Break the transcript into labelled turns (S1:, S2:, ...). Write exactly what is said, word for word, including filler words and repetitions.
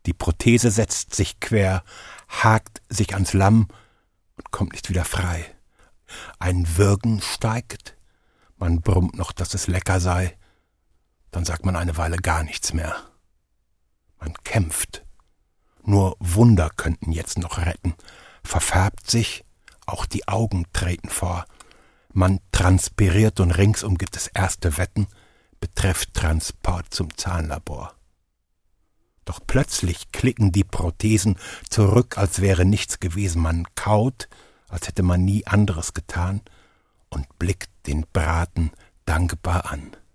S1: Die Prothese setzt sich quer, hakt sich ans Lamm und kommt nicht wieder frei. Ein Würgen steigt, man brummt noch, dass es lecker sei, dann sagt man eine Weile gar nichts mehr. Man kämpft. Nur Wunder könnten jetzt noch retten. Verfärbt sich, auch die Augen treten vor. Man transpiriert und ringsum gibt es erste Wetten, betrifft Transport zum Zahnlabor. Doch plötzlich klicken die Prothesen zurück, als wäre nichts gewesen. Man kaut, als hätte man nie anderes getan und blickt den Braten dankbar an.